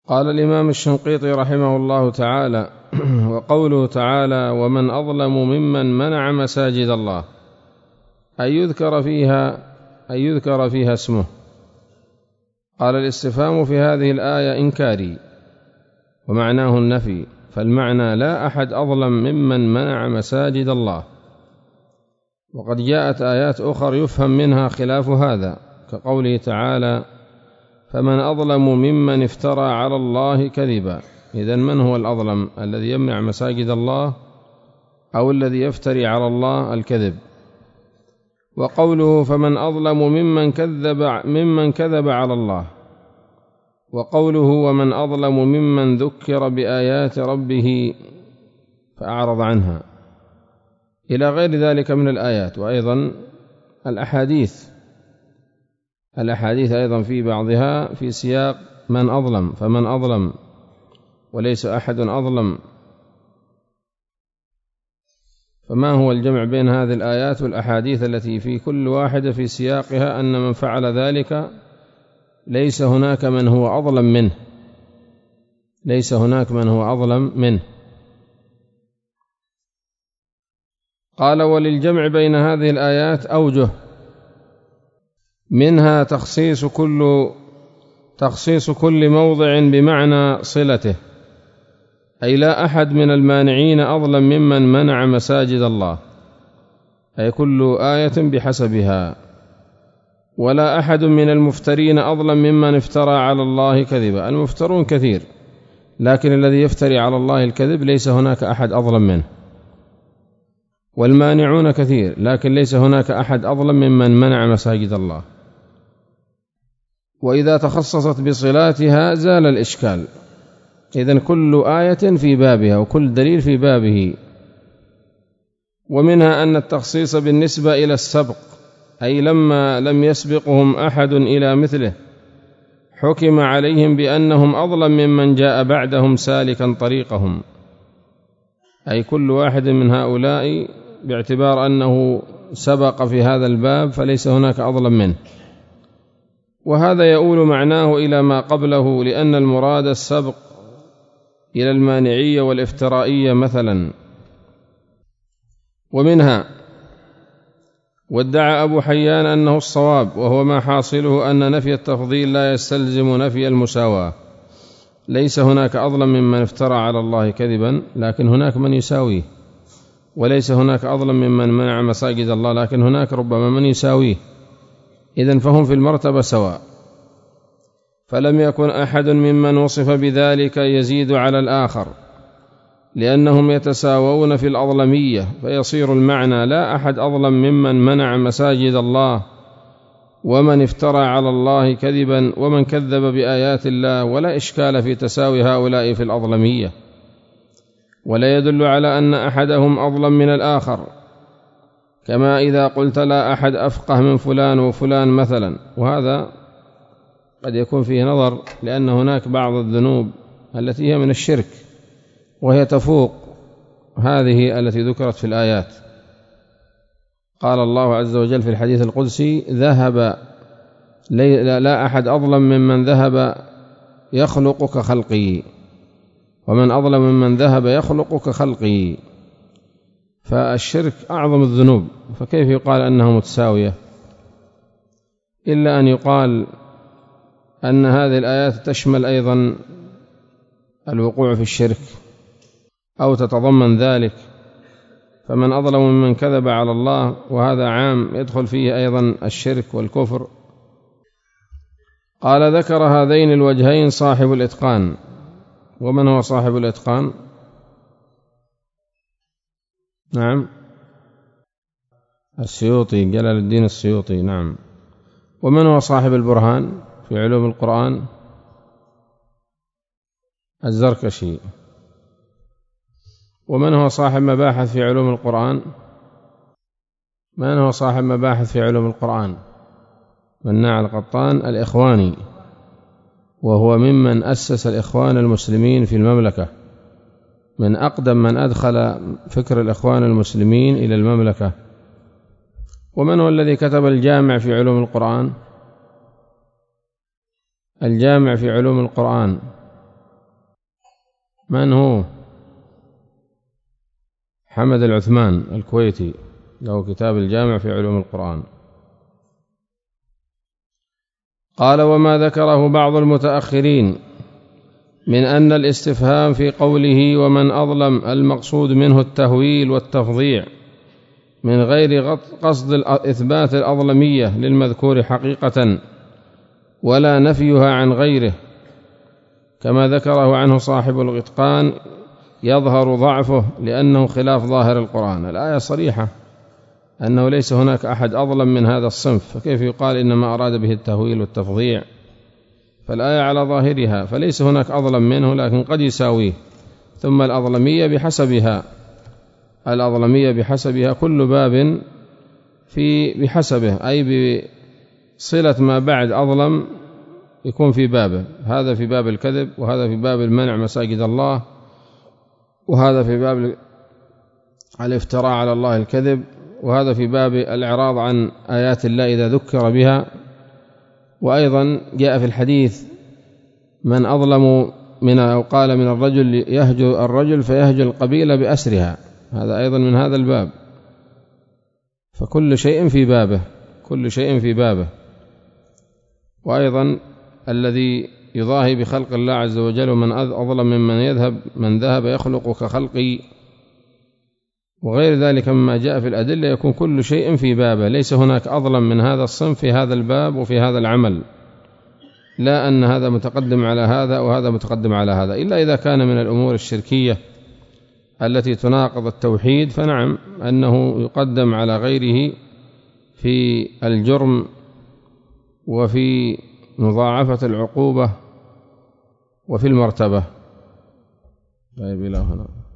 قال الإمام الشنقيطي رحمه الله تعالى: وقوله تعالى: ومن أظلم ممن منع مساجد الله، أن يذكر فيها اسمه. قال: الاستفهام في هذه الآية إنكاري ومعناه النفي، فالمعنى لا أحد أظلم ممن منع مساجد الله. وقد جاءت آيات أخرى يفهم منها خلاف هذا، كقوله تعالى: فمن أظلم ممن افترى على الله كذبا. إذن من هو الأظلم، الذي يمنع مساجد الله أو الذي يفتري على الله الكذب؟ وقوله: فمن أظلم ممن كذب على الله. وقوله: ومن أظلم ممن ذكر بآيات ربه فأعرض عنها، إلى غير ذلك من الآيات. وأيضا الأحاديث أيضا في بعضها في سياق من أظلم، فمن أظلم وليس أحد أظلم. فما هو الجمع بين هذه الآيات والأحاديث التي في كل واحدة في سياقها أن من فعل ذلك ليس هناك من هو أظلم منه. قال: وللجمع بين هذه الآيات أوجه، منها تخصيص كل موضع بمعنى صلته، أي لا أحد من المانعين أظلم ممن منع مساجد الله، أي كل آية بحسبها. ولا أحد من المفترين أظلم ممن افترى على الله كذبا. المفترون كثير، لكن الذي يفتري على الله الكذب ليس هناك أحد أظلم منه. والمانعون كثير، لكن ليس هناك أحد أظلم ممن منع مساجد الله. وإذا تخصصت بصلاتها زال الإشكال. إذن كل آية في بابها وكل دليل في بابه. ومنها أن التخصيص بالنسبة إلى السبق، أي لما لم يسبقهم أحد إلى مثله حكم عليهم بأنهم أظلم ممن جاء بعدهم سالكا طريقهم، أي كل واحد من هؤلاء باعتبار أنه سبق في هذا الباب فليس هناك أظلم منه. وهذا يؤول معناه إلى ما قبله، لأن المراد السبق إلى المانعية والافترائية مثلا. ومنها: وادعى أبو حيان أنه الصواب، وهو ما حاصله أن نفي التفضيل لا يستلزم نفي المساواة. ليس هناك أظلم ممن افترى على الله كذبا، لكن هناك من يساويه. وليس هناك أظلم ممن منع مساجد الله، لكن هناك ربما من يساويه. إذن فهم في المرتبة سواء. فلم يكن أحد ممن وصف بذلك يزيد على الآخر، لأنهم يتساوون في الأظلمية، فيصير المعنى لا أحد أظلم ممن منع مساجد الله ومن افترى على الله كذبا ومن كذب بآيات الله، ولا إشكال في تساوي هؤلاء في الأظلمية. ولا يدل على أن أحدهم أظلم من الآخر، كما إذا قلت لا أحد أفقه من فلان وفلان مثلا. وهذا قد يكون فيه نظر، لأن هناك بعض الذنوب التي هي من الشرك وهي تفوق هذه التي ذكرت في الآيات. قال الله عز وجل في الحديث القدسي: لا أحد أظلم ممن ذهب يخلق كخلقي، ومن أظلم ممن ذهب يخلق كخلقي. فالشرك أعظم الذنوب، فكيف يقال أنها متساوية؟ إلا أن يقال أن هذه الآيات تشمل أيضا الوقوع في الشرك أو تتضمن ذلك. فمن أظلم ممن كذب على الله، وهذا عام يدخل فيه أيضا الشرك والكفر. قال: ذكر هذين الوجهين صاحب الإتقان. ومن هو صاحب الإتقان؟ نعم، السيوطي، جلال الدين السيوطي. نعم. ومن هو صاحب البرهان في علوم القرآن؟ الزركشي. ومن هو صاحب مباحث في علوم القرآن؟ من هو صاحب مباحث في علوم القرآن؟ مناع القطان الإخواني، وهو ممن أسس الإخوان المسلمين في المملكة، من أقدم من أدخل فكر الإخوان المسلمين إلى المملكة. ومن هو الذي كتب الجامع في علوم القرآن؟ الجامع في علوم القرآن من هو؟ حمد العثمان الكويتي، له كتاب الجامع في علوم القرآن. قال: وما ذكره بعض المتأخرين من أن الاستفهام في قوله ومن أظلم المقصود منه التهويل والتفظيع من غير قصد إثبات الأظلمية للمذكور حقيقة ولا نفيها عن غيره، كما ذكره عنه صاحب الإتقان، يظهر ضعفه لأنه خلاف ظاهر القرآن. الآية صريحة أنه ليس هناك أحد أظلم من هذا الصنف، فكيف يقال إنما أراد به التهويل والتفظيع؟ فالآية على ظاهرها، فليس هناك أظلم منه، لكن قد يساويه. ثم الأظلمية بحسبها كل باب بحسبه، أي بصلة ما بعد أظلم يكون في بابه. هذا في باب الكذب، وهذا في باب المنع مساجد الله، وهذا في باب الافتراء على الله الكذب، وهذا في باب الإعراض عن آيات الله إذا ذكر بها. وأيضا جاء في الحديث: من أظلم أو قال من الرجل يهجو الرجل فيهجو القبيلة بأسرها، هذا أيضا من هذا الباب. فكل شيء في بابه. وأيضا الذي يضاهي بخلق الله عز وجل: ومن أظلم من ذهب يخلق كخلقي، وغير ذلك مما جاء في الأدلة، يكون كل شيء في بابه. ليس هناك أظلم من هذا الصنف في هذا الباب وفي هذا العمل، لا أن هذا متقدم على هذا وهذا متقدم على هذا، إلا إذا كان من الأمور الشركية التي تناقض التوحيد، فنعم أنه يقدم على غيره في الجرم وفي مضاعفة العقوبة وفي المرتبة. طيب، إلى هنا.